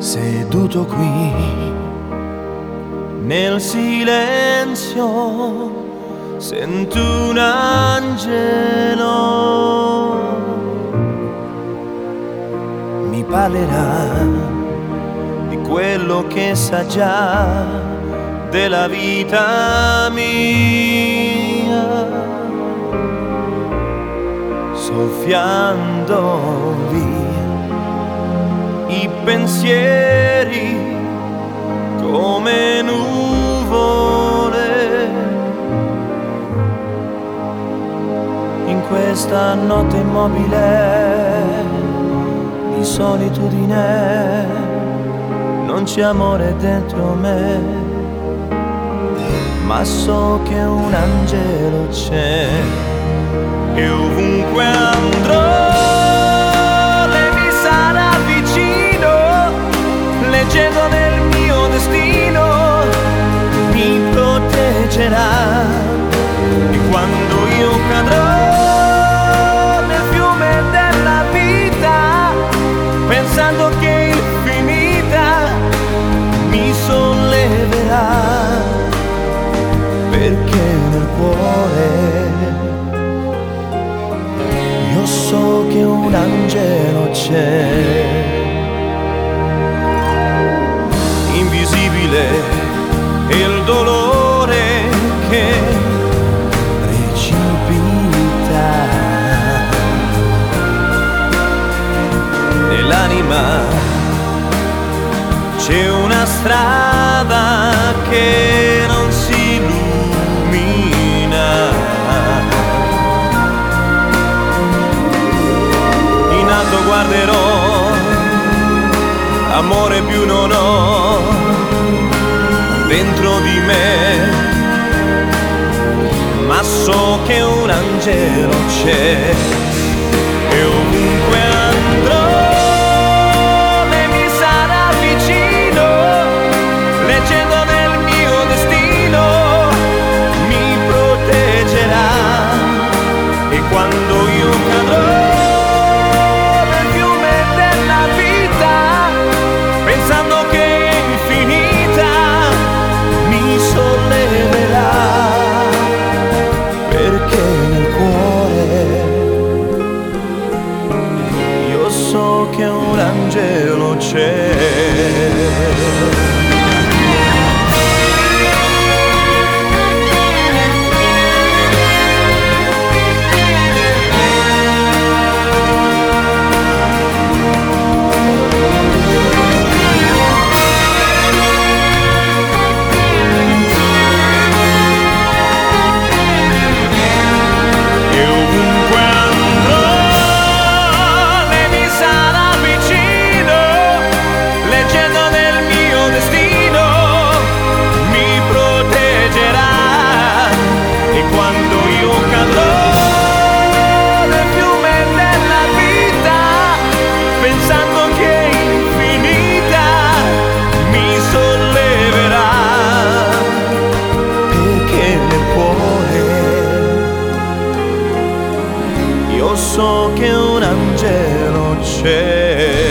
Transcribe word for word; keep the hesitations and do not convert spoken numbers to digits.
seduto qui nel silenzio, sento un angelo, mi parlerà di quello che sa già della vita mia, soffiando via i pensieri come nuvole in questa notte immobile di solitudine. Non c'è amore dentro me, ma so che un angelo c'è e ovunque andrò leggendo nel mio destino, mi proteggerà. E quando io cadrò nel fiume della vita, pensando che è infinita, mi solleverà, perché nel cuore io so che un angelo c'è. Invisibile è il dolore che precipita nell'anima, c'è una strada che non si illumina. In alto guarderò, amore più non ho dentro di me, ma so che un angelo c'è e ovunque andrò lei mi sarà vicino, leggendo nel mio destino, mi proteggerà. E quando io cadrò nel fiume della vita, pensando che è infinita, mi solleverà, perché nel cuore io so che un angelo c'è. So che un angelo c'è.